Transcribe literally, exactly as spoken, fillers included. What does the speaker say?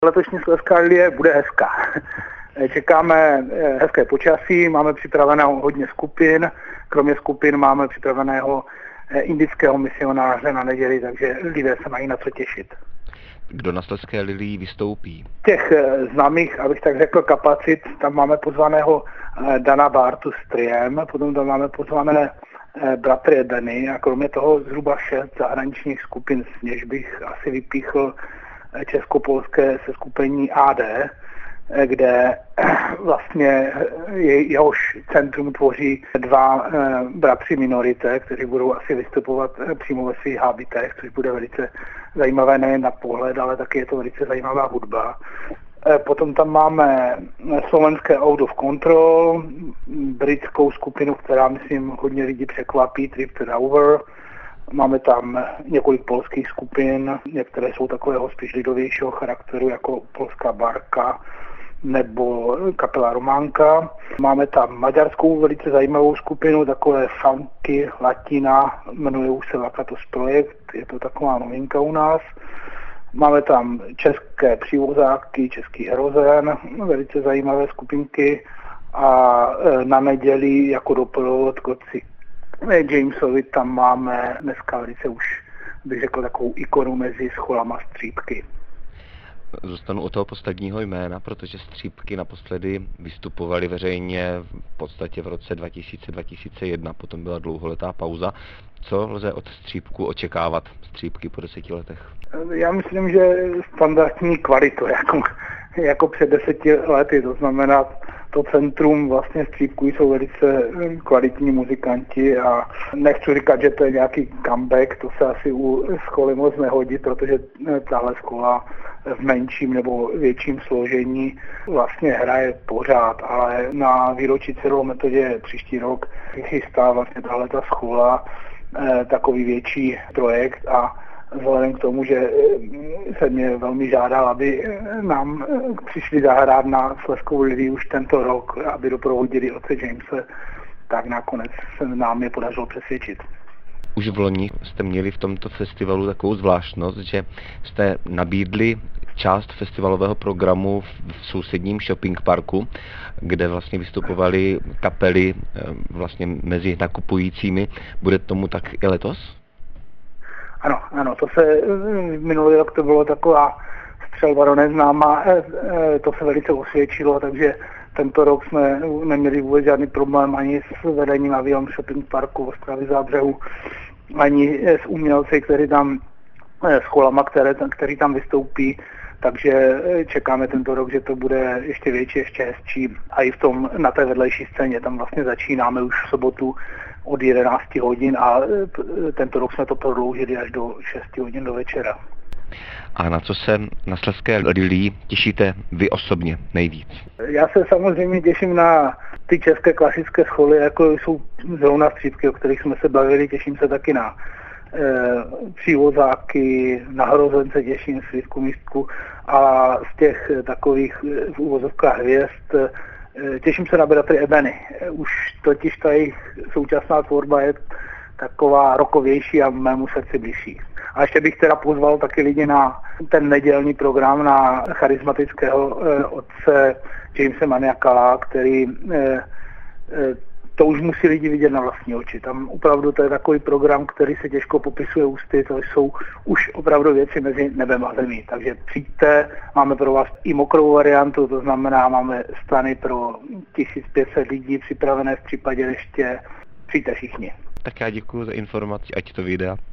Letošní Slezská lilie bude hezká. Čekáme hezké počasí, máme připraveného hodně skupin, kromě skupin máme připraveného indického misionáře na neděli, takže lidé se mají na co těšit. Kdo na Slezské lilii vystoupí? Těch známých, abych tak řekl, kapacit, tam máme pozvaného Dana Bartu s triem, potom tam máme pozvané bratry Ebeny a kromě toho zhruba šest zahraničních skupin, z něž bych asi vypíchl českopolské seskupení A D, kde vlastně jehož centrum tvoří dva bratři minorité, kteří budou asi vystupovat přímo ve svých hábitech, což bude velice zajímavé nejen na pohled, ale taky je to velice zajímavá hudba. Potom tam máme slovenské Out of Control, britskou skupinu, která, myslím, hodně lidí překvapí, Drifted Over. Máme tam několik polských skupin, některé jsou takového spíš lidovějšího charakteru, jako polská Barka nebo kapela Románka. Máme tam maďarskou velice zajímavou skupinu, takové funky, latina, jmenuje se Lakatos Projekt, je to taková novinka u nás. Máme tam české přívozáky, český Erozen, velice zajímavé skupinky a na neděli jako doprovod koci Jamesovi tam máme dneska velice už, bych řekl, takovou ikonu mezi scholama Střípky. Zůstanu u toho posledního jména, protože Střípky naposledy vystupovali veřejně v podstatě v roce dva tisíce dva tisíce jedna, potom byla dlouholetá pauza. Co lze od Střípku očekávat, Střípky po deseti letech? Já myslím, že standardní kvalitu, jako, jako před deseti lety, to znamená, to centrum vlastně Střípků jsou velice kvalitní muzikanti a nechci říkat, že to je nějaký comeback, to se asi u školy moc nehodí, protože tahle škola v menším nebo větším složení vlastně hraje pořád, ale na výročí Cyrilometodě příští rok chystá vlastně tahle ta škola takový větší projekt a vzhledem k tomu, že se mě velmi žádal, aby nám přišli zahrát na Slezskou lilii už tento rok, aby doprovodili otce Jamese, tak nakonec se nám je podařilo přesvědčit. Už v loni jste měli v tomto festivalu takovou zvláštnost, že jste nabídli část festivalového programu v sousedním shopping parku, kde vlastně vystupovaly kapely vlastně mezi nakupujícími. Bude tomu tak i letos? Ano, ano, to se minulý rok to bylo taková střelba neznámá, to se velice osvědčilo, takže tento rok jsme neměli vůbec žádný problém ani s vedením Avion shopping parku v Ostravě Zábřehu, ani s umělci, kteří tam, s cholama, které, který tam vystoupí, takže čekáme tento rok, že to bude ještě větší, ještě hezčí a i v tom, na té vedlejší scéně, tam vlastně začínáme už v sobotu od jedenácti hodin a tento rok jsme to prodloužili až do šesti hodin do večera. A na co se na Slezské lilii těšíte vy osobně nejvíc? Já se samozřejmě těším na ty české klasické scholy, jako jsou zrovna Střípky, o kterých jsme se bavili, těším se taky na e, přívozáky, na Hrozence těším, Svítku Místku a z těch takových v úvozovkách hvězd těším se na bratry Ebeny. Už totiž ta jejich současná tvorba je taková rokovější a mému srdci blížší. A ještě bych teda pozval taky lidi na ten nedělní program na charismatického eh, otce Jamese Maniakala, který eh, eh, to už musí lidi vidět na vlastní oči. Tam opravdu to je takový program, který se těžko popisuje ústy, to jsou už opravdu věci mezi nebem a zemí. Takže přijďte, máme pro vás i mokrou variantu, to znamená, máme stany pro tisíc pět set lidí připravené v případě ještě, přijďte všichni. Tak já děkuji za informaci, ať to vyjde.